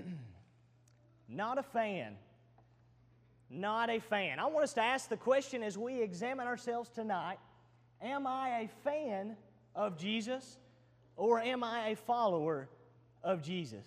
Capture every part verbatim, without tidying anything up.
Not a fan. Not a fan. I want us to ask the question as we examine ourselves tonight, am I a fan of Jesus or am I a follower of Jesus?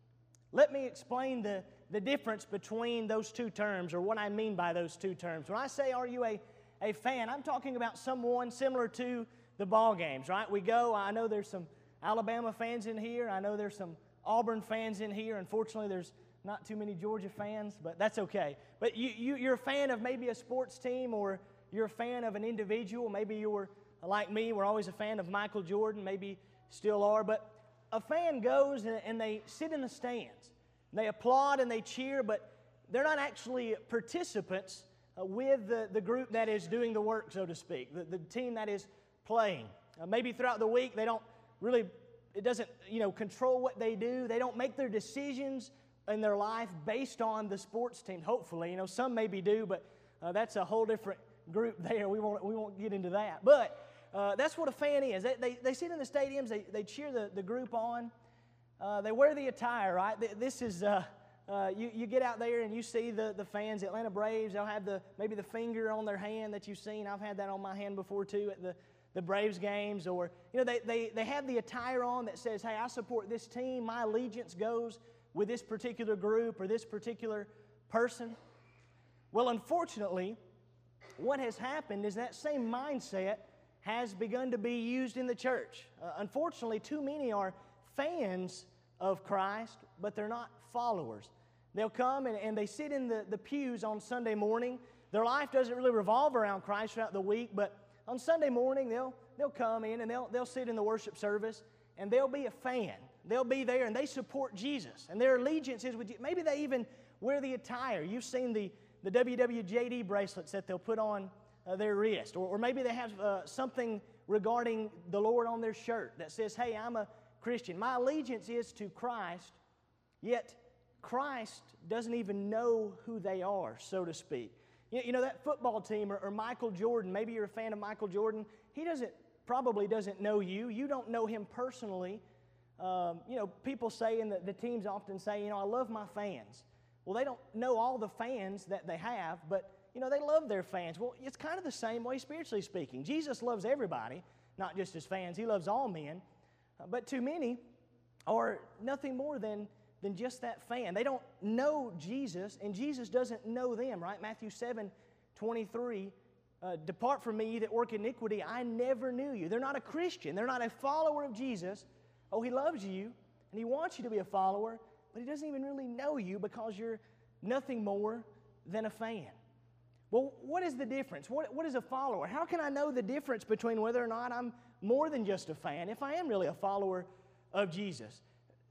Let me explain the, the difference between those two terms, or what I mean by those two terms. When I say, are you a, a fan, I'm talking about someone similar to the ball games, right? We go, I know there's some Alabama fans in here, I know there's some Auburn fans in here. Unfortunately, there's not too many Georgia fans, but that's okay. But you, you, you're a fan of maybe a sports team, or you're a fan of an individual. Maybe you were, like me, we're always a fan of Michael Jordan, maybe still are. But a fan goes and, and they sit in the stands. They applaud and they cheer, but they're not actually participants uh, with the, the group that is doing the work, so to speak, the, the team that is playing. Uh, maybe throughout the week they don't really, it doesn't, you know, control what they do. They don't make their decisions in their life based on the sports team, hopefully. You know, some maybe do, but uh, that's a whole different group there. We won't, we won't get into that. But uh, that's what a fan is. They, they, they sit in the stadiums, they, they cheer the, the group on. Uh, they wear the attire, right? This is, uh, uh, you, you get out there and you see the, the fans, the Atlanta Braves, they'll have the maybe the finger on their hand that you've seen. I've had that on my hand before too at the, the Braves games. Or, you know, they, they, they have the attire on that says, hey, I support this team. My allegiance goes with this particular group or this particular person. Well, unfortunately, what has happened is that same mindset has begun to be used in the church. Uh, unfortunately, too many are fans of Christ, but they're not followers. They'll come and, and they sit in the, the pews on Sunday morning. Their life doesn't really revolve around Christ throughout the week, but on Sunday morning they'll, they'll come in and they'll, they'll sit in the worship service and they'll be a fan. They'll be there and they support Jesus, and their allegiance is with you. Maybe they even wear the attire. You've seen the, the W W J D bracelets that they'll put on uh, their wrist, or, or maybe they have uh, something regarding the Lord on their shirt that says, hey, I'm a Christian. My allegiance is to Christ, yet Christ doesn't even know who they are, so to speak. You, you know, that football team or, or Michael Jordan, maybe you're a fan of Michael Jordan, he doesn't probably doesn't know you. You don't know him personally. Um, you know, people say, and the, the teams often say, you know, I love my fans. Well, they don't know all the fans that they have, but, you know, they love their fans. Well, it's kind of the same way spiritually speaking. Jesus loves everybody, not just his fans. He loves all men. Uh, but too many are nothing more than, than just that fan. They don't know Jesus, and Jesus doesn't know them, right? Matthew seven twenty-three, uh, depart from me, ye that work iniquity, I never knew you. They're not a Christian. They're not a follower of Jesus. Oh, he loves you, and he wants you to be a follower, but he doesn't even really know you because you're nothing more than a fan. Well, what is the difference? What, what is a follower? How can I know the difference between whether or not I'm more than just a fan, if I am really a follower of Jesus?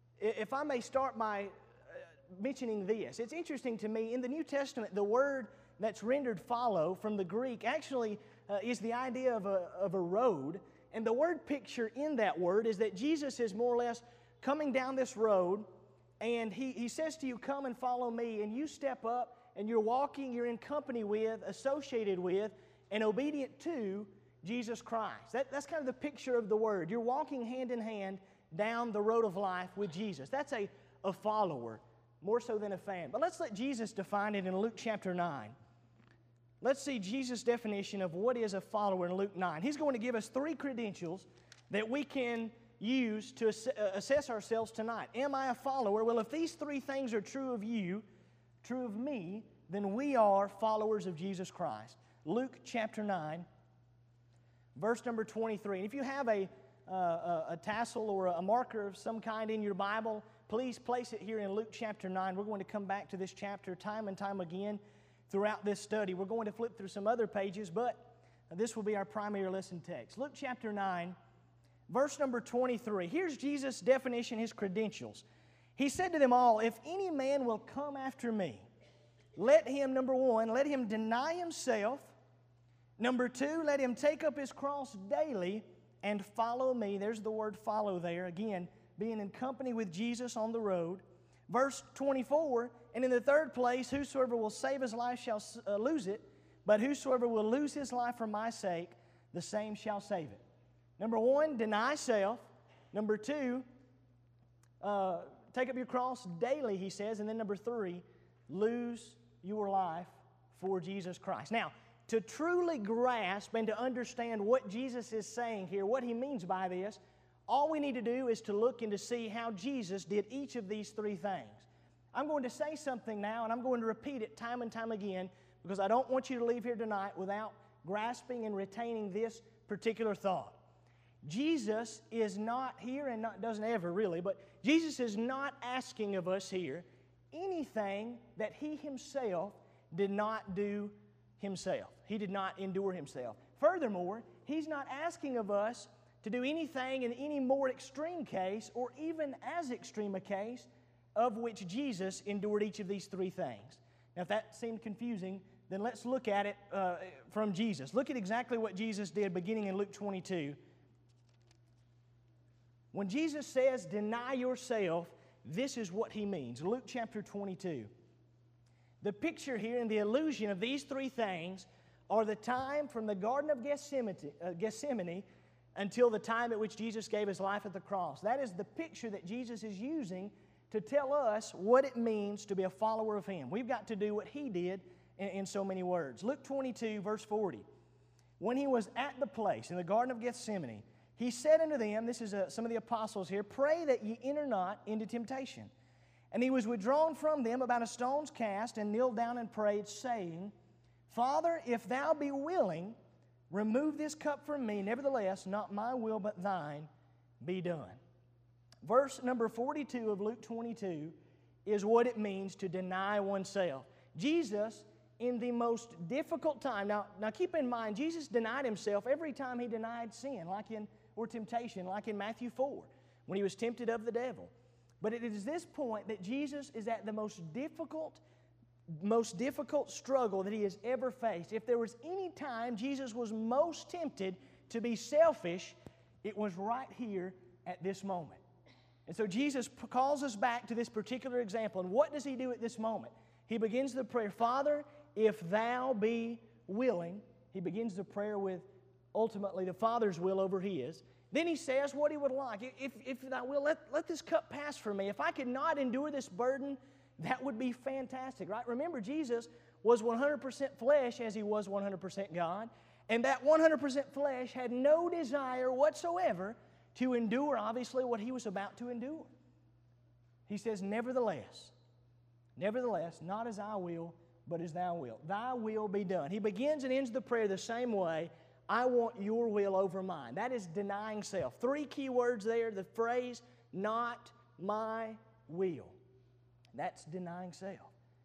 If I may start by uh, mentioning this, it's interesting to me, in the New Testament, the word that's rendered follow from the Greek actually uh, is the idea of a, of a road. And the word picture in that word is that Jesus is more or less coming down this road, and he, he says to you, come and follow me, and you step up, and you're walking, you're in company with, associated with, and obedient to Jesus Christ. That, that's kind of the picture of the word. You're walking hand in hand down the road of life with Jesus. That's a, a follower, more so than a fan. But let's let Jesus define it in Luke chapter nine. Let's see Jesus' definition of what is a follower in Luke nine. He's going to give us three credentials that we can use to assess ourselves tonight. Am I a follower? Well, if these three things are true of you, true of me, then we are followers of Jesus Christ. Luke chapter nine, verse number twenty-three. And if you have a, uh, a, a tassel or a marker of some kind in your Bible, please place it here in Luke chapter nine. We're going to come back to this chapter time and time again throughout this study. We're going to flip through some other pages, but this will be our primary lesson text. Luke chapter nine, verse number twenty-three. Here's Jesus' definition, his credentials. He said to them all, if any man will come after me, let him, number one, let him deny himself. Number two, let him take up his cross daily and follow me. There's the word follow there. Again, being in company with Jesus on the road. Verse twenty-four, and in the third place, whosoever will save his life shall uh, lose it, but whosoever will lose his life for my sake, the same shall save it. Number one, deny self. Number two, uh, take up your cross daily, he says. And then number three, lose your life for Jesus Christ. Now, to truly grasp and to understand what Jesus is saying here, what he means by this, all we need to do is to look and to see how Jesus did each of these three things. I'm going to say something now, and I'm going to repeat it time and time again, because I don't want you to leave here tonight without grasping and retaining this particular thought. Jesus is not here, and not, doesn't ever really, but Jesus is not asking of us here anything that He Himself did not do Himself. He did not endure Himself. Furthermore, He's not asking of us to do anything in any more extreme case, or even as extreme a case, of which Jesus endured each of these three things. Now, if that seemed confusing, then let's look at it uh, from Jesus. Look at exactly what Jesus did beginning in Luke twenty-two. When Jesus says, deny yourself, this is what He means. Luke chapter twenty-two. The picture here and the illusion of these three things are the time from the Garden of Gethsemane, uh, Gethsemane until the time at which Jesus gave His life at the cross. That is the picture that Jesus is using to tell us what it means to be a follower of Him. We've got to do what He did in, in so many words. Luke twenty-two, verse forty. When He was at the place, in the Garden of Gethsemane, He said unto them, this is uh, some of the apostles here, pray that ye enter not into temptation. And He was withdrawn from them about a stone's cast, and kneeled down and prayed, saying, Father, if Thou be willing, remove this cup from me. Nevertheless, not my will, but Thine be done. Verse number forty-two of Luke twenty-two is what it means to deny oneself. Jesus, in the most difficult time, now, now keep in mind, Jesus denied Himself every time He denied sin, like in, or temptation, like in Matthew four, when He was tempted of the devil. But it is this point that Jesus is at the most difficult, most difficult struggle that He has ever faced. If there was any time Jesus was most tempted to be selfish, it was right here at this moment. And so Jesus calls us back to this particular example. And what does He do at this moment? He begins the prayer, Father, if Thou be willing. He begins the prayer with ultimately the Father's will over His. Then He says what He would like. If, if Thou will, let, let this cup pass from me. If I could not endure this burden, that would be fantastic, right? Remember, Jesus was one hundred percent flesh as He was one hundred percent God. And that one hundred percent flesh had no desire whatsoever to endure, obviously, what He was about to endure. He says, nevertheless, nevertheless, not as I will, but as Thou wilt. Thy will be done. He begins and ends the prayer the same way. I want Your will over mine. That is denying self. Three key words there, the phrase, not my will. That's denying self.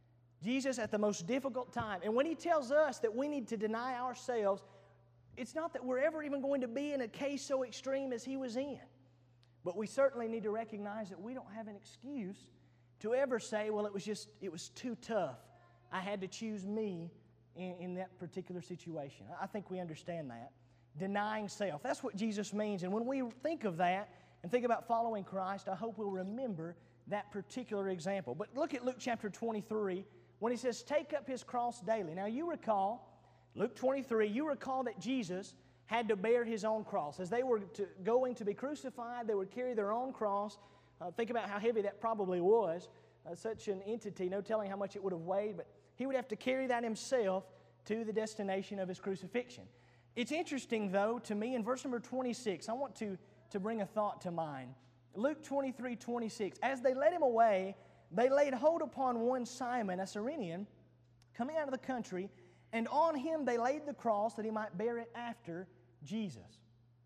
Jesus at the most difficult time. And when He tells us that we need to deny ourselves, it's not that we're ever even going to be in a case so extreme as He was in. But we certainly need to recognize that we don't have an excuse to ever say, well, it was just, it was too tough. I had to choose me in, in that particular situation. I think we understand that. Denying self. That's what Jesus means. And when we think of that and think about following Christ, I hope we'll remember that particular example. But look at Luke chapter twenty-three when He says, take up His cross daily. Now you recall, Luke twenty-three, you recall that Jesus had to bear His own cross. As they were to, going to be crucified, they would carry their own cross. Uh, think about how heavy that probably was. Uh, such an entity, no telling how much it would have weighed, but He would have to carry that Himself to the destination of His crucifixion. It's interesting, though, to me, in verse number twenty-six, I want to, to bring a thought to mind. Luke twenty-three, twenty-six, as they led Him away, they laid hold upon one Simon, a Cyrenian, coming out of the country, and on him they laid the cross that he might bear it after Jesus.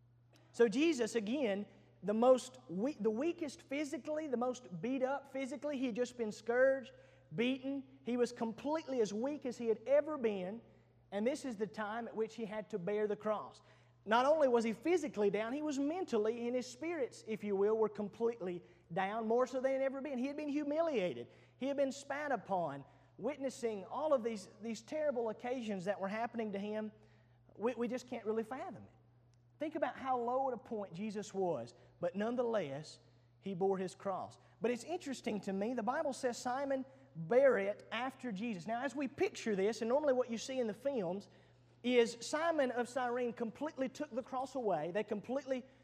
So Jesus, again, the most we- the weakest physically, the most beat up physically, he had just been scourged, beaten. He was completely as weak as he had ever been, and this is the time at which he had to bear the cross. Not only was he physically down, he was mentally, and his spirits, if you will, were completely down, more so than they had ever been. He had been humiliated. He had been spat upon, witnessing all of these, these terrible occasions that were happening to him. We, we just can't really fathom it. Think about how low at a point Jesus was, but nonetheless, he bore his cross. But it's interesting to me, the Bible says Simon bare it after Jesus. Now, as we picture this, and normally what you see in the films is Simon of Cyrene completely took the cross away. They completely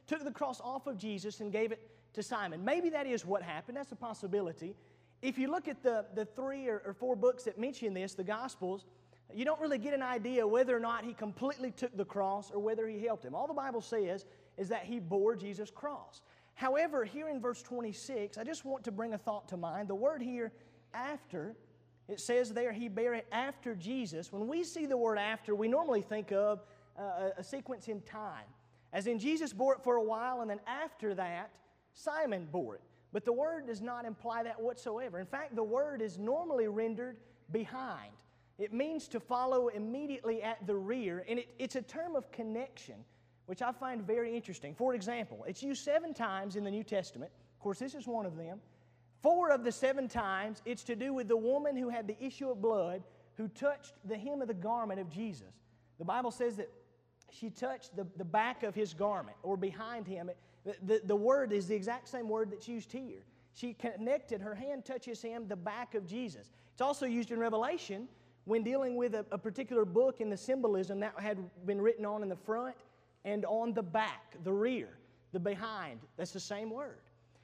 took the cross off of Jesus and gave it to Simon. Maybe that is what happened. That's a possibility. If you look at the, the three or, or four books that mention this, the Gospels, you don't really get an idea whether or not he completely took the cross or whether he helped him. All the Bible says is that he bore Jesus' cross. However, here in verse twenty-six, I just want to bring a thought to mind. The word here, after, it says there, he bare it after Jesus. When we see the word after, we normally think of uh, a sequence in time. As in, Jesus bore it for a while, and then after that, Simon bore it. But the word does not imply that whatsoever. In fact, the word is normally rendered behind. It means to follow immediately at the rear, and it, it's a term of connection, which I find very interesting. For example, it's used seven times in the New Testament. Of course, this is one of them. Four of the seven times, it's to do with the woman who had the issue of blood who touched the hem of the garment of Jesus. The Bible says that she touched the, the back of his garment or behind him. The, the, the word is the exact same word that's used here. She connected, her hand touches him, the back of Jesus. It's also used in Revelation when dealing with a, a particular book and the symbolism that had been written on in the front and on the back, the rear, the behind. That's the same word.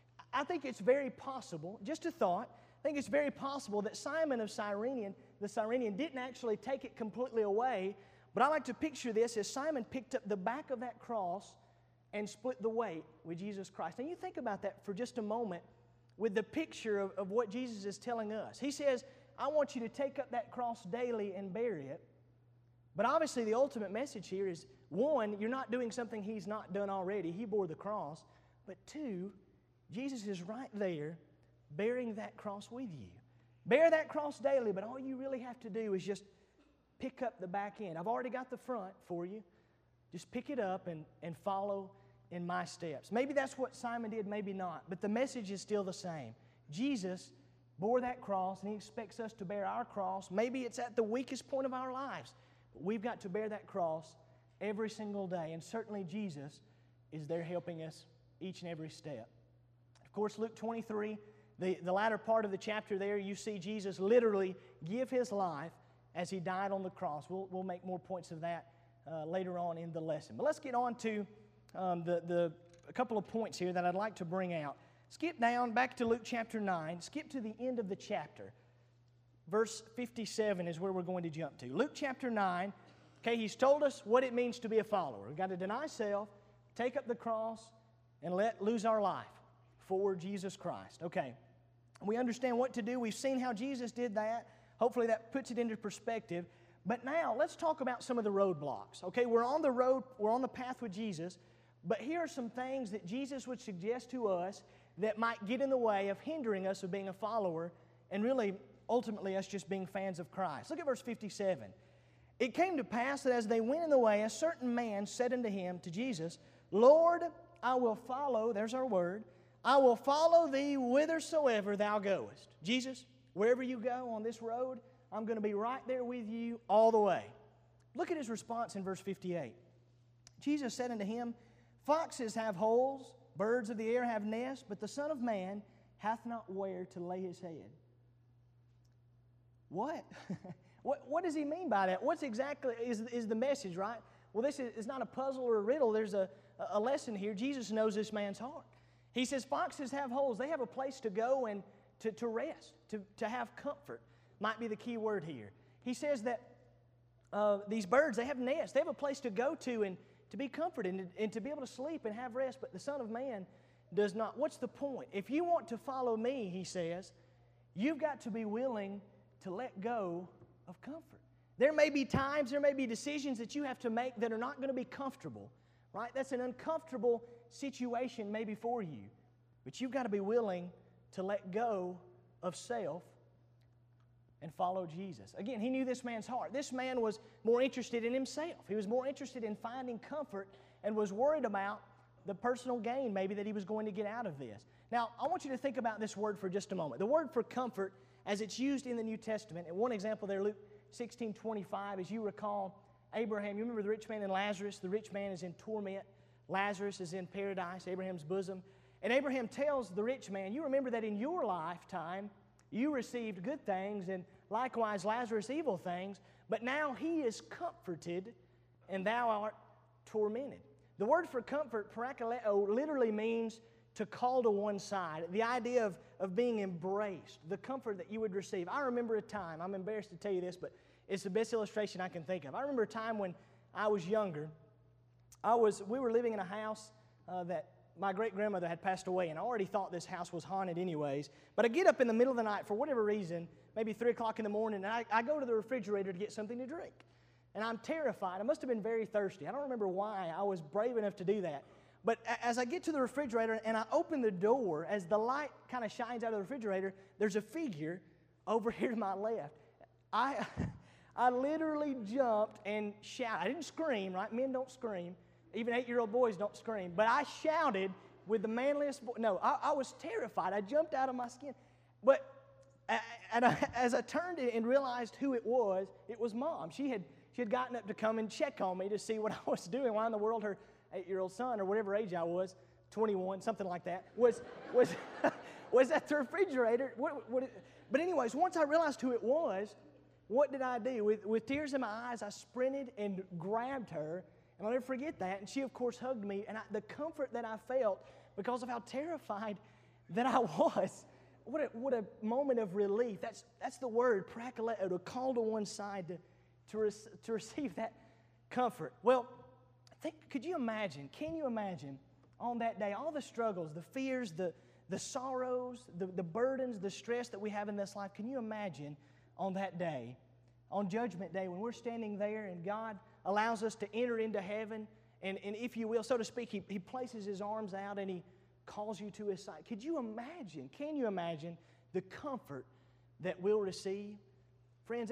I think it's very possible, just a thought, I think it's very possible that Simon of Cyrene, the Cyrenian, didn't actually take it completely away, but I like to picture this as Simon picked up the back of that cross and split the weight with Jesus Christ. And you think about that for just a moment with the picture of, of what Jesus is telling us. He says, I want you to take up that cross daily and bury it. But obviously the ultimate message here is, one, you're not doing something He's not done already. He bore the cross. But two, Jesus is right there bearing that cross with you. Bear that cross daily, but all you really have to do is just pick up the back end. I've already got the front for you. Just pick it up and, and follow in my steps. Maybe that's what Simon did, maybe not. But the message is still the same. Jesus bore that cross, and He expects us to bear our cross. Maybe it's at the weakest point of our lives. But we've got to bear that cross every single day. And certainly Jesus is there helping us each and every step. Of course, Luke twenty-three, the, the latter part of the chapter there, you see Jesus literally give His life as He died on the cross. We'll, we'll make more points of that uh, later on in the lesson. But let's get on to um, the, the, a couple of points here that I'd like to bring out. Skip down back to Luke chapter nine. Skip to the end of the chapter. Verse fifty-seven is where we're going to jump to. Luke chapter nine, okay, He's told us what it means to be a follower. We've got to deny self, take up the cross, and let lose our life for Jesus Christ. Okay, we understand what to do. We've seen how Jesus did that. Hopefully that puts it into perspective. But now let's talk about some of the roadblocks. Okay, we're on the road, we're on the path with Jesus, but here are some things that Jesus would suggest to us that might get in the way of hindering us of being a follower and really, ultimately, us just being fans of Christ. Look at verse fifty-seven. It came to pass that as they went in the way, a certain man said unto him, to Jesus, Lord, I will follow, there's our word, I will follow thee whithersoever thou goest. Jesus, wherever you go on this road, I'm going to be right there with you all the way. Look at his response in verse fifty-eight. Jesus said unto him, Foxes have holes, birds of the air have nests, but the Son of Man hath not where to lay his head. What? what, what does he mean by that? What's exactly is, is the message, right? Well, this is, is not a puzzle or a riddle. There's a, a lesson here. Jesus knows this man's heart. He says, foxes have holes. They have a place to go and to, to rest, to, to have comfort, might be the key word here. He says that uh, these birds, they have nests. They have a place to go to and to be comforted and, and to be able to sleep and have rest, but the Son of Man does not. What's the point? If you want to follow me, he says, you've got to be willing to let go of comfort. There may be times, there may be decisions that you have to make that are not going to be comfortable, right? That's an uncomfortable situation maybe for you, but you've got to be willing to let go of self and follow Jesus. Again, he knew this man's heart. This man was more interested in himself. He was more interested in finding comfort and was worried about the personal gain maybe that he was going to get out of this. Now, I want you to think about this word for just a moment. The word for comfort, as it's used in the New Testament, and one example there, Luke sixteen twenty-five, as you recall, Abraham, you remember the rich man and Lazarus? The rich man is in torment. Lazarus is in paradise, Abraham's bosom. And Abraham tells the rich man, you remember that in your lifetime, you received good things, and likewise Lazarus evil things, but now he is comforted, and thou art tormented. The The word for comfort, parakaleo, literally means to call to one side. The idea of, of being embraced, the comfort that you would receive. I remember a time, I'm embarrassed to tell you this, but it's the best illustration I can think of. I remember a time when I was younger. I was, we were living in a house uh, that my great-grandmother had passed away, and I already thought this house was haunted anyways. But I get up in the middle of the night for whatever reason, maybe three o'clock in the morning, and I, I go to the refrigerator to get something to drink. And I'm terrified. I must have been very thirsty. I don't remember why I was brave enough to do that. But as I get to the refrigerator and I open the door, as the light kind of shines out of the refrigerator, there's a figure over here to my left. I, I literally jumped and shouted. I didn't scream, right? Men don't scream. Even eight-year-old boys don't scream. But I shouted with the manliest voice. No, I, I was terrified. I jumped out of my skin. But and I, as I turned it and realized who it was, it was Mom. She had, she had gotten up to come and check on me to see what I was doing. Why in the world her eight-year-old son, or whatever age I was, twenty-one, something like that, was was was at the refrigerator. What, what it, but anyways, once I realized who it was, what did I do? With, with tears in my eyes, I sprinted and grabbed her, and I'll never forget that. And she, of course, hugged me, and I, the comfort that I felt because of how terrified that I was. What a, what a moment of relief. That's, that's the word, parakaleo, to call to one side, to, to, res, to receive that comfort. Well, think, could you imagine, can you imagine on that day, all the struggles, the fears, the, the sorrows, the, the burdens, the stress that we have in this life? Can you imagine on that day, on Judgment Day, when we're standing there and God allows us to enter into heaven, and, and if you will, so to speak, he, he places His arms out and He calls you to His side. Could you imagine, can you imagine the comfort that we'll receive? Friends,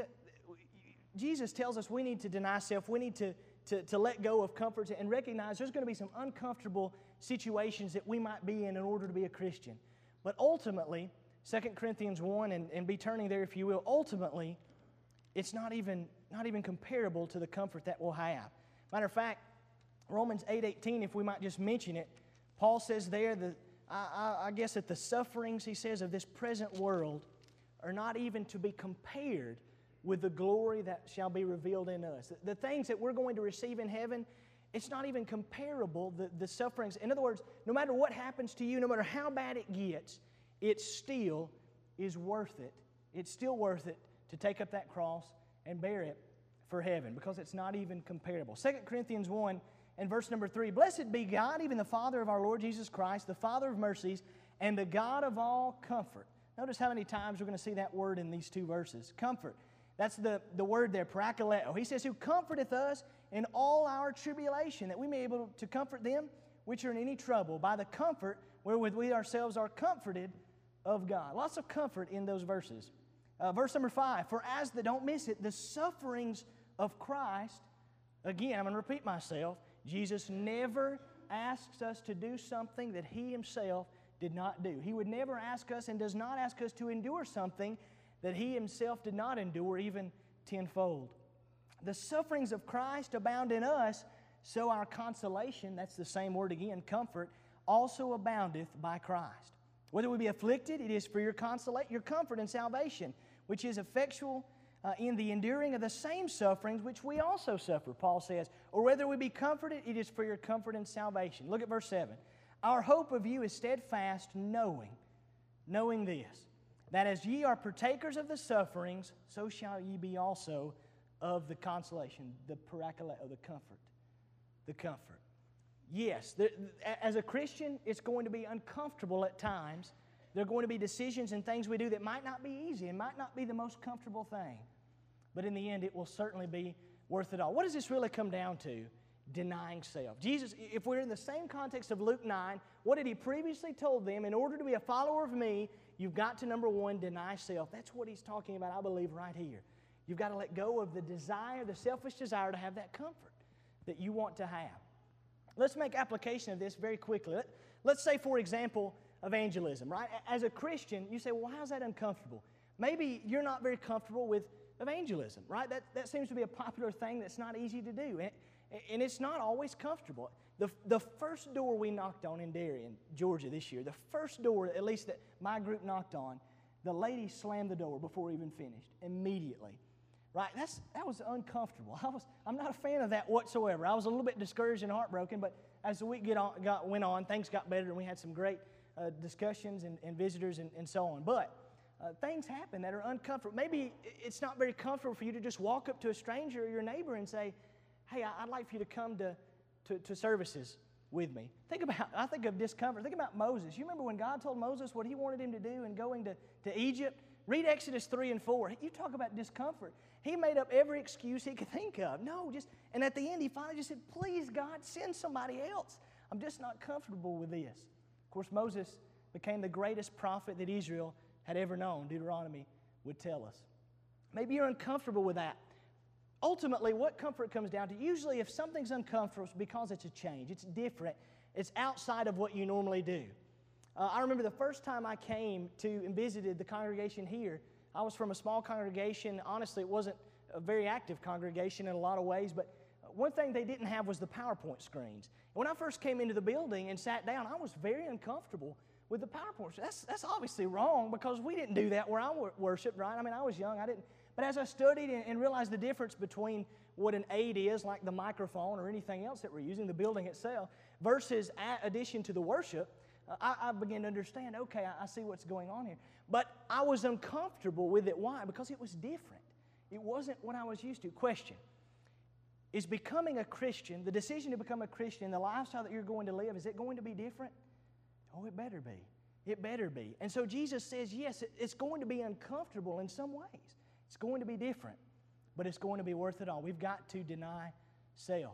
Jesus tells us we need to deny self. We need to, to, to let go of comforts and recognize there's going to be some uncomfortable situations that we might be in in order to be a Christian. But ultimately, Second Corinthians one, and, and be turning there if you will, ultimately, it's not even, not even comparable to the comfort that we'll have. Matter of fact, Romans eight eighteen, if we might just mention it, Paul says there, that I, I, I guess that the sufferings, he says, of this present world are not even to be compared with the glory that shall be revealed in us. The, the things that we're going to receive in heaven, it's not even comparable, the, the sufferings. In other words, no matter what happens to you, no matter how bad it gets, it still is worth it. It's still worth it to take up that cross and bear it for heaven, because it's not even comparable. Second Corinthians one, and verse number three, blessed be God, even the Father of our Lord Jesus Christ, the Father of mercies, and the God of all comfort. Notice how many times we're going to see that word in these two verses. Comfort. That's the, the word there, parakaleo. He says, who comforteth us in all our tribulation, that we may be able to comfort them which are in any trouble, by the comfort wherewith we ourselves are comforted of God. Lots of comfort in those verses. Uh, verse number five, for as the, don't miss it, the sufferings of Christ, again, I'm going to repeat myself, Jesus never asks us to do something that He Himself did not do. He would never ask us and does not ask us to endure something that He Himself did not endure, even tenfold. The sufferings of Christ abound in us, so our consolation, that's the same word again, comfort, also aboundeth by Christ. Whether we be afflicted, it is for your consolation, your comfort and salvation, which is effectual Uh, in the enduring of the same sufferings which we also suffer, Paul says. Or whether we be comforted, it is for your comfort and salvation. Look at verse seven. Our hope of you is steadfast, knowing, knowing this, that as ye are partakers of the sufferings, so shall ye be also of the consolation, the parakaleo, the comfort, the comfort. Yes, the, as a Christian, it's going to be uncomfortable at times. There are going to be decisions and things we do that might not be easy and might not be the most comfortable thing. But in the end, it will certainly be worth it all. What does this really come down to? Denying self. Jesus, if we're in the same context of Luke nine, what did He previously told them? In order to be a follower of me, you've got to, number one, deny self. That's what He's talking about, I believe, right here. You've got to let go of the desire, the selfish desire to have that comfort that you want to have. Let's make application of this very quickly. Let, let's say, for example, evangelism, right? As a Christian, you say, well, how's that uncomfortable? Maybe you're not very comfortable with evangelism, right? That, that seems to be a popular thing that's not easy to do, and, and it's not always comfortable. The, the first door we knocked on in Darien, Georgia this year, the first door, at least that my group knocked on, the lady slammed the door before we even finished, immediately. Right? That's, that was uncomfortable. I was, I'm not a fan of that whatsoever. I was a little bit discouraged and heartbroken, but as the week get on, got, went on, things got better, and we had some great uh, discussions and, and visitors and, and so on. But uh, things happen that are uncomfortable. Maybe it's not very comfortable for you to just walk up to a stranger or your neighbor and say, hey, I'd like for you to come to, to, to services with me. Think about, I think of discomfort. Think about Moses. You remember when God told Moses what he wanted him to do in going to, to Egypt? Read Exodus three and four. You talk about discomfort. He made up every excuse he could think of. No, just, and at the end he finally just said, please God, send somebody else. I'm just not comfortable with this. Of course, Moses became the greatest prophet that Israel had ever known. Deuteronomy would tell us. Maybe you're uncomfortable with that. Ultimately, what comfort comes down to, usually if something's uncomfortable, it's because it's a change. It's different. It's outside of what you normally do. Uh, I remember the first time I came to and visited the congregation here, I was from a small congregation. Honestly, it wasn't a very active congregation in a lot of ways, but one thing they didn't have was the PowerPoint screens. When I first came into the building and sat down, I was very uncomfortable with the PowerPoint. That's, that's obviously wrong because we didn't do that where I worshiped, right? I mean, I was young. I didn't. But as I studied and, and realized the difference between what an aid is, like the microphone or anything else that we're using, the building itself, versus addition to the worship, uh, I, I began to understand, okay, I, I see what's going on here. But I was uncomfortable with it. Why? Because it was different. It wasn't what I was used to. Question. Is becoming a Christian, the decision to become a Christian, the lifestyle that you're going to live, is it going to be different? Oh, it better be. It better be. And so Jesus says, yes, it, it's going to be uncomfortable in some ways. It's going to be different, but it's going to be worth it all. We've got to deny self.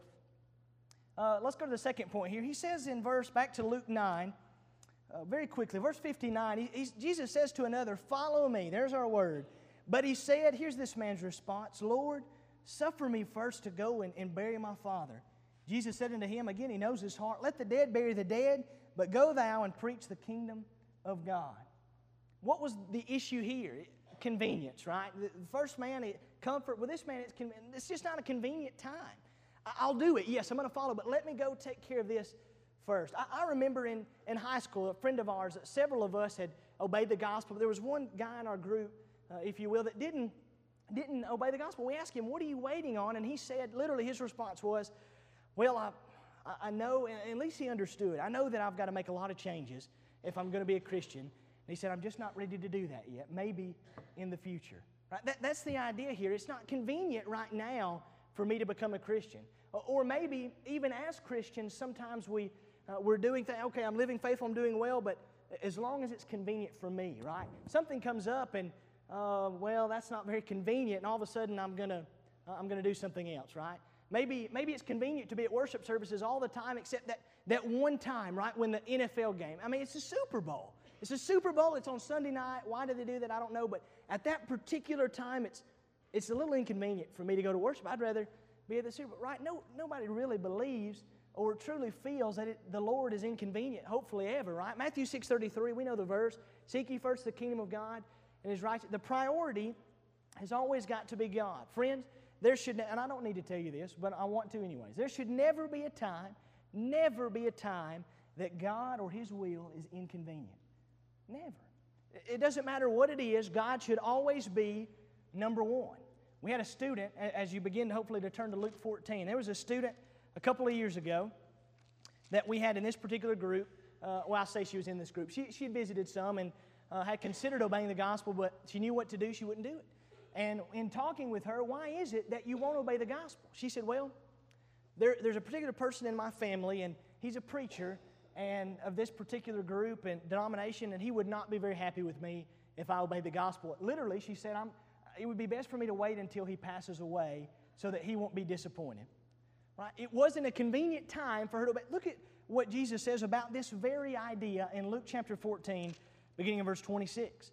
Uh, let's go to the second point here. He says in verse, back to Luke nine, uh, very quickly, verse fifty-nine, he, he's, Jesus says to another, follow me. There's our word. But he said, here's this man's response, Lord, suffer me first to go and, and bury my father. Jesus said unto him, again, he knows his heart, let the dead bury the dead, but go thou and preach the kingdom of God. What was the issue here? Convenience, right? The first man, it, comfort. With this man, it's, con- it's just not a convenient time. I- I'll do it. Yes, I'm going to follow, but let me go take care of this first. I, I remember in, in high school, a friend of ours, several of us had obeyed the gospel. But there was one guy in our group, uh, if you will, that didn't, didn't obey the gospel. We asked him, what are you waiting on? And he said, literally his response was, well, I, I know, and at least he understood, I know that I've got to make a lot of changes if I'm going to be a Christian. And he said, I'm just not ready to do that yet. Maybe in the future. Right? That, that's the idea here. It's not convenient right now for me to become a Christian. Or, or maybe even as Christians, sometimes we, uh, we're doing things, okay, I'm living faithful, I'm doing well, but as long as it's convenient for me, right? Something comes up and, uh, well, that's not very convenient, and all of a sudden I'm going to uh, I'm going to do something else, right? Maybe, maybe it's convenient to be at worship services all the time except that, that one time, right, when the N F L game. I mean, it's a Super Bowl. It's a Super Bowl. It's on Sunday night. Why do they do that? I don't know. But at that particular time, it's it's a little inconvenient for me to go to worship. I'd rather be at the Super Bowl. Right? No, nobody really believes or truly feels that it, the Lord is inconvenient, hopefully ever, right? Matthew six thirty-three, we know the verse. Seek ye first the kingdom of God and His righteousness. The priority has always got to be God. Friends, there should, and I don't need to tell you this, but I want to anyways. There should never be a time, never be a time that God or His will is inconvenient. Never. It doesn't matter what it is, God should always be number one. We had a student, as you begin hopefully to turn to Luke fourteen, there was a student a couple of years ago that we had in this particular group. Uh, well, I say she was in this group. She, she had visited some and uh, had considered obeying the gospel, but she knew what to do, she wouldn't do it. And in talking with her, why is it that you won't obey the gospel? She said, well, there, there's a particular person in my family, and he's a preacher, and of this particular group and denomination, and he would not be very happy with me if I obeyed the gospel. Literally, she said, I'm, it would be best for me to wait until he passes away so that he won't be disappointed. Right? It wasn't a convenient time for her to obey. Look at what Jesus says about this very idea in Luke chapter fourteen, beginning in verse twenty-six.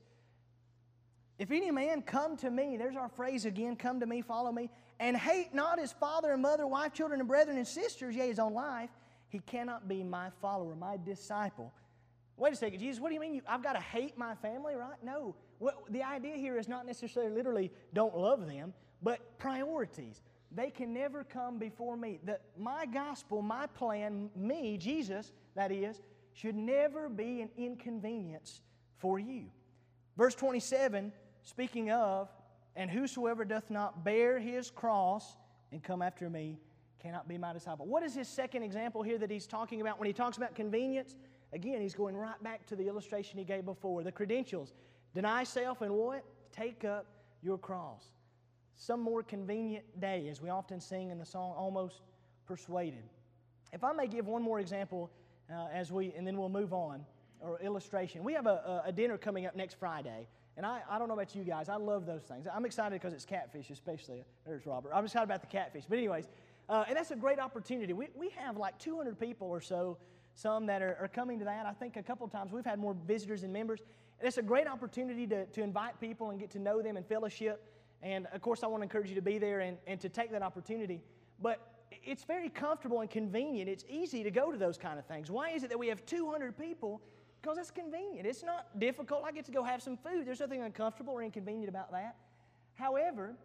If any man come to me, there's our phrase again, come to me, follow me, and hate not his father and mother, wife, children, and brethren and sisters, yea, his own life, he cannot be my follower, my disciple. Wait a second, Jesus, what do you mean? You, I've got to hate my family, right? No. What, the idea here is not necessarily literally don't love them, but priorities. They can never come before me. The, my gospel, my plan, me, Jesus, that is, should never be an inconvenience for you. Verse twenty-seven, speaking of, and whosoever doth not bear his cross and come after me cannot be my disciple. What is his second example here that he's talking about when he talks about convenience? Again, he's going right back to the illustration he gave before. The credentials. Deny self and what? Take up your cross. Some more convenient day, as we often sing in the song, Almost Persuaded. If I may give one more example uh, as we, and then we'll move on, or illustration. We have a, a dinner coming up next Friday, and I, I don't know about you guys, I love those things. I'm excited because it's catfish, especially. There's Robert. I'm excited about the catfish. But anyways, uh, and that's a great opportunity. We, we have like two hundred people or so, some that are, are coming to that. I think a couple of times we've had more visitors and members. And it's a great opportunity to, to invite people and get to know them and fellowship. And, of course, I want to encourage you to be there and, and to take that opportunity. But it's very comfortable and convenient. It's easy to go to those kind of things. Why is it that we have two hundred people? Because it's convenient. It's not difficult. I get to go have some food. There's nothing uncomfortable or inconvenient about that. However,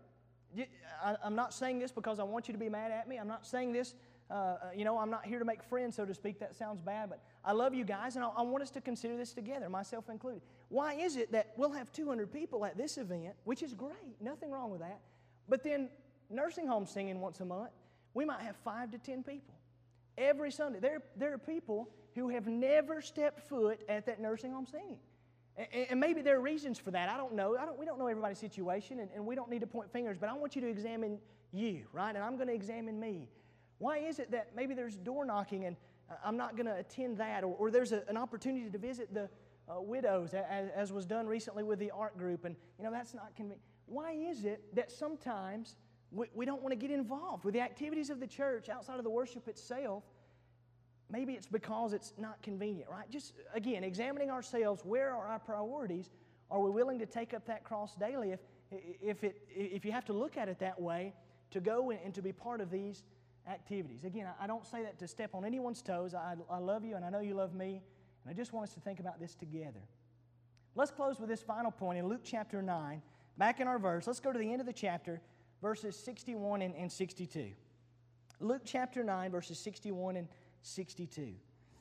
I, I'm not saying this because I want you to be mad at me. I'm not saying this, uh, you know, I'm not here to make friends, so to speak. That sounds bad, but I love you guys, and I, I want us to consider this together, myself included. Why is it that we'll have two hundred people at this event, which is great, nothing wrong with that, but then nursing home singing once a month, we might have five to ten people. Every Sunday. There, there are people who have never stepped foot at that nursing home singing. And, and maybe there are reasons for that. I don't know. I don't, we don't know everybody's situation, and, and we don't need to point fingers, but I want you to examine you, right? And I'm going to examine me. Why is it that maybe there's door knocking and I'm not going to attend that, or, or there's a, an opportunity to visit the uh, widows, as, as was done recently with the art group, and, you know, that's not convenient. Why is it that sometimes we, we don't want to get involved with the activities of the church outside of the worship itself? Maybe it's because it's not convenient, right? Just, again, examining ourselves, where are our priorities? Are we willing to take up that cross daily? If, if, it, if you have to look at it that way, to go and to be part of these activities. Again, I don't say that to step on anyone's toes. I, I love you, and I know you love me, and I just want us to think about this together. Let's close with this final point in Luke chapter nine. Back in our verse, let's go to the end of the chapter, verses sixty-one and, and sixty-two. Luke chapter nine, verses sixty-one and sixty-two.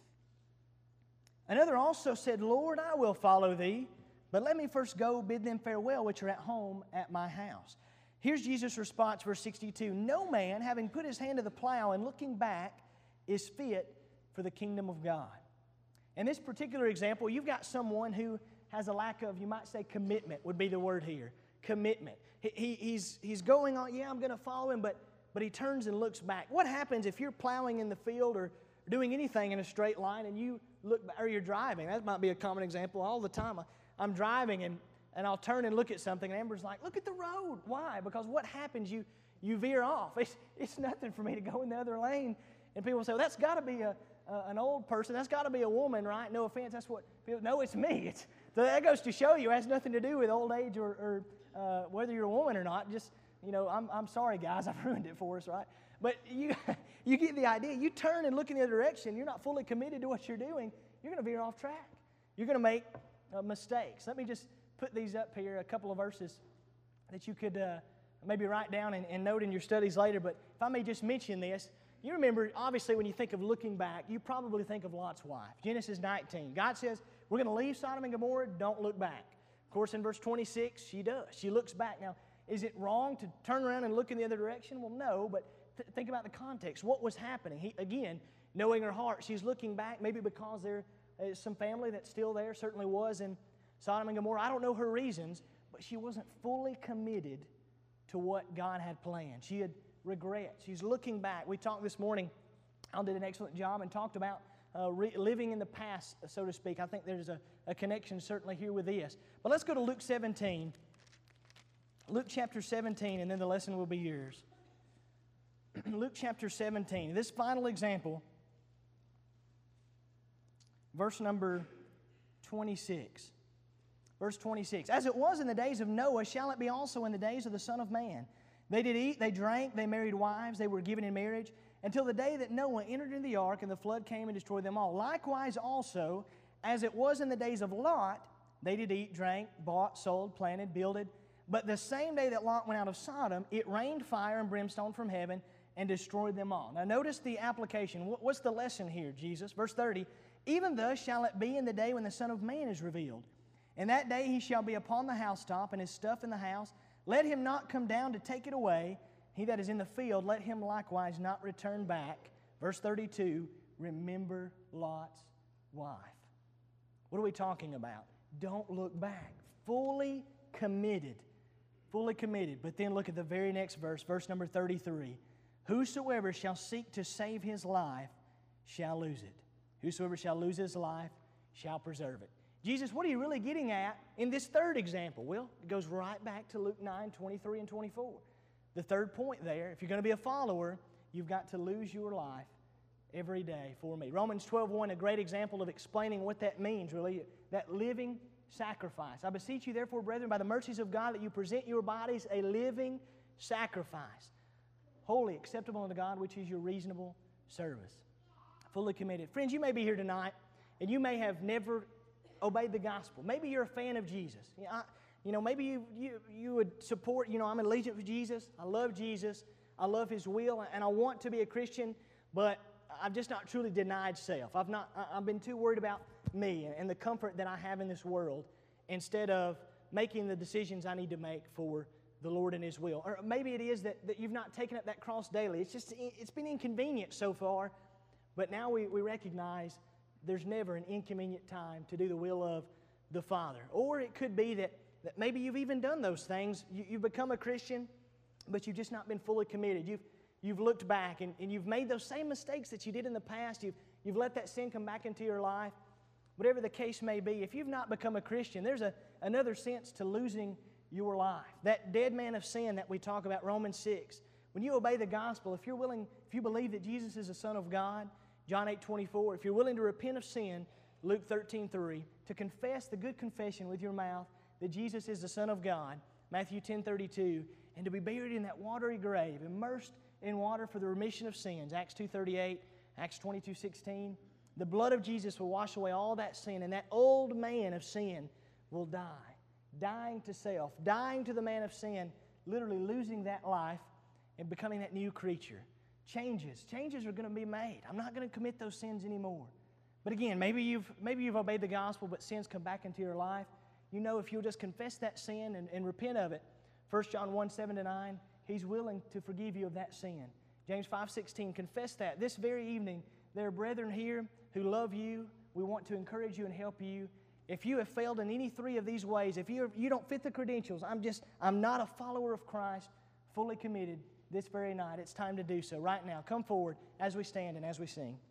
Another also said, Lord, I will follow thee, but let me first go bid them farewell which are at home at my house. Here's Jesus' response, verse sixty-two. No man, having put his hand to the plow and looking back, is fit for the kingdom of God. In this particular example, you've got someone who has a lack of, you might say, commitment would be the word here. Commitment. He, he, he's, he's going on, yeah, I'm going to follow him, but, but he turns and looks back. What happens if you're plowing in the field or doing anything in a straight line and you look back, or you're driving? That might be a common example all the time. I'm driving and, and I'll turn and look at something, and Amber's like, look at the road. Why? Because what happens, you, you veer off. It's, it's nothing for me to go in the other lane. And people say, well, that's got to be a, uh, an old person. That's got to be a woman, right? No offense, that's what people, no, it's me. It's, so that goes to show you it has nothing to do with old age or, or uh, whether you're a woman or not. Just, you know, I'm, I'm sorry, guys, I've ruined it for us, right? But you, you get the idea. You turn and look in the other direction. You're not fully committed to what you're doing. You're going to veer off track. You're going to make uh, mistakes. Let me just put these up here, a couple of verses that you could uh, maybe write down and, and note in your studies later. But if I may just mention this, you remember, obviously, when you think of looking back, you probably think of Lot's wife. Genesis nineteen. God says, we're going to leave Sodom and Gomorrah, don't look back. Of course, in verse twenty-six, she does. She looks back. Now, is it wrong to turn around and look in the other direction? Well, no, but th- think about the context. What was happening? He, again, knowing her heart, she's looking back, maybe because there is some family that's still there, certainly was in Sodom and Gomorrah. I don't know her reasons, but she wasn't fully committed to what God had planned. She had regrets. She's looking back. We talked this morning, Al did an excellent job and talked about uh, re- living in the past, so to speak. I think there's a, a connection certainly here with this. But let's go to Luke seventeen. Luke chapter seventeen, and then the lesson will be yours. Luke chapter seventeen. This final example, verse number twenty-six. Verse twenty-six. As it was in the days of Noah, shall it be also in the days of the Son of Man. They did eat, they drank, they married wives, they were given in marriage, until the day that Noah entered into the ark, and the flood came and destroyed them all. Likewise also, as it was in the days of Lot, they did eat, drank, bought, sold, planted, builded. But the same day that Lot went out of Sodom, it rained fire and brimstone from heaven and destroyed them all. Now notice the application. What's the lesson here, Jesus? Verse thirty, even thus shall it be in the day when the Son of Man is revealed. In that day he shall be upon the housetop, and his stuff in the house. Let him not come down to take it away. He that is in the field, let him likewise not return back. Verse thirty-two, remember Lot's wife. What are we talking about? Don't look back. Fully committed. Fully committed. But then look at the very next verse, verse number thirty-three. Whosoever shall seek to save his life shall lose it. Whosoever shall lose his life shall preserve it. Jesus, what are you really getting at in this third example? Well, it goes right back to Luke nine, twenty-three and twenty-four. The third point there, if you're going to be a follower, you've got to lose your life every day for me. Romans twelve one, a great example of explaining what that means, really, that living sacrifice. I beseech you, therefore, brethren, by the mercies of God, that you present your bodies a living sacrifice, holy, acceptable unto God, which is your reasonable service. Fully committed. Friends, you may be here tonight, and you may have never obeyed the gospel. Maybe you're a fan of Jesus. You know, I, you know maybe you, you, you would support, you know, I'm allegiant with Jesus. I love Jesus. I love His will, and I want to be a Christian, but I've just not truly denied self. I've not. I've been too worried about me and the comfort that I have in this world instead of making the decisions I need to make for the Lord and His will. Or maybe it is that, that you've not taken up that cross daily. It's just, it's been inconvenient so far, but now we, we recognize there's never an inconvenient time to do the will of the Father. Or it could be that, that maybe you've even done those things. You, you've become a Christian, but you've just not been fully committed. You've You've looked back and, and you've made those same mistakes that you did in the past. You've, you've let that sin come back into your life. Whatever the case may be, if you've not become a Christian, there's a, another sense to losing your life. That dead man of sin that we talk about, Romans six. When you obey the gospel, if you're willing, if you believe that Jesus is the Son of God, John eight twenty-four, if you're willing to repent of sin, Luke thirteen three, to confess the good confession with your mouth that Jesus is the Son of God, Matthew ten thirty-two, and to be buried in that watery grave, immersed in water for the remission of sins, Acts two thirty-eight, Acts twenty-two sixteen. The blood of Jesus will wash away all that sin, and that old man of sin will die. Dying to self, dying to the man of sin, literally losing that life and becoming that new creature. Changes. Changes are going to be made. I'm not going to commit those sins anymore. But again, maybe you've, maybe you've obeyed the gospel, but sins come back into your life. You know, if you'll just confess that sin and, and repent of it, First John one, seven to nine, He's willing to forgive you of that sin. James five sixteen, confess that. This very evening, there are brethren here who love you. We want to encourage you and help you. If you have failed in any three of these ways, if you you don't fit the credentials, I'm just, I'm not a follower of Christ, fully committed this very night, it's time to do so right now. Come forward as we stand and as we sing.